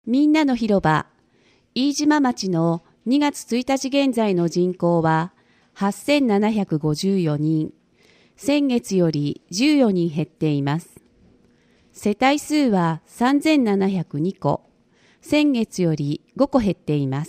みんなの広場、飯島町の2月1日現在の人口は8754人、先月より14人減っています。世帯数は3702戸、先月より5戸減っています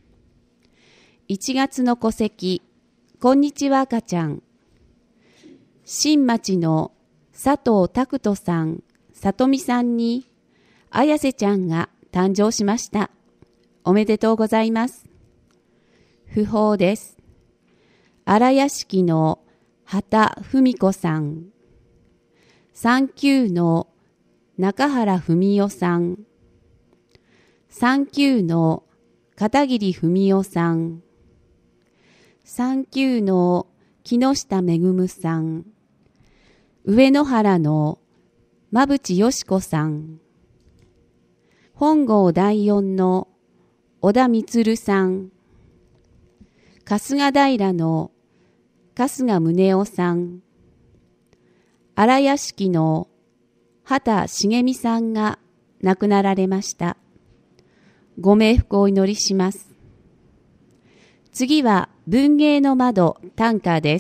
。1月の戸籍、こんにちは赤ちゃん。新町の佐藤拓人さん、里美さんに、綾瀬ちゃんが誕生しました。おめでとうございます。訃報です。荒屋敷の畑文子さん、産休の中原文代さん、産休の片桐文代さん、産休の木下恵さん、上野原の馬淵よし子さん、本郷第四の小田充さん、春日平の春日宗男さん、荒屋敷の畑茂美さんが亡くなられました。ご冥福をお祈りします。次は文芸の窓短歌です。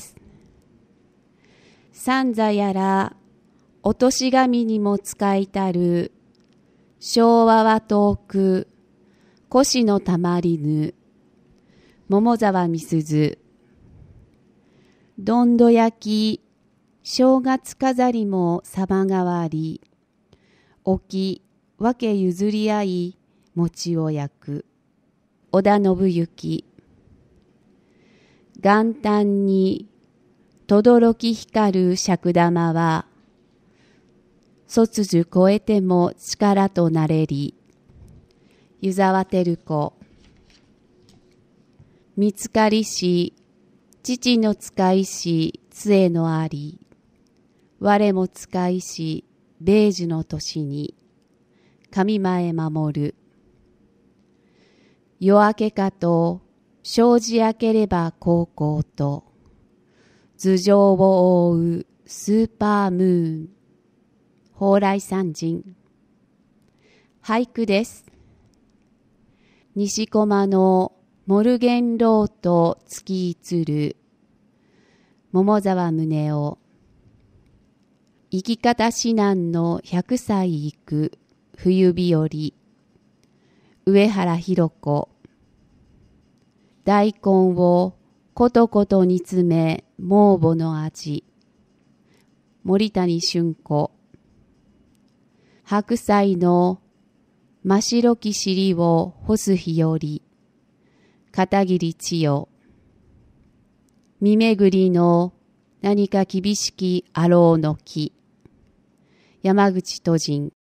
三座やら落とし紙にも使いたる昭和は遠く腰のたまりぬ桃沢みすずどんど焼き正月飾りも様変わり置き分け譲り合い餅を焼く織田信行元旦に轟き光る尺玉は卒樹超えても力となれり湯沢照子見つかりし父の使いし杖のあり我も使いし米寿の年に神前守る夜明けかと障子開ければ高校と頭上を覆うスーパームーン蓬莱山人俳句です。西駒のモルゲンロート月映る桃沢宗男生き方指南の100歳行く冬日和上原ひ子大根をことこと煮詰め孟母の味森谷俊子白菜の真白き尻を干す日より片桐千代見めぐりの何か厳しきあろうの木山口都人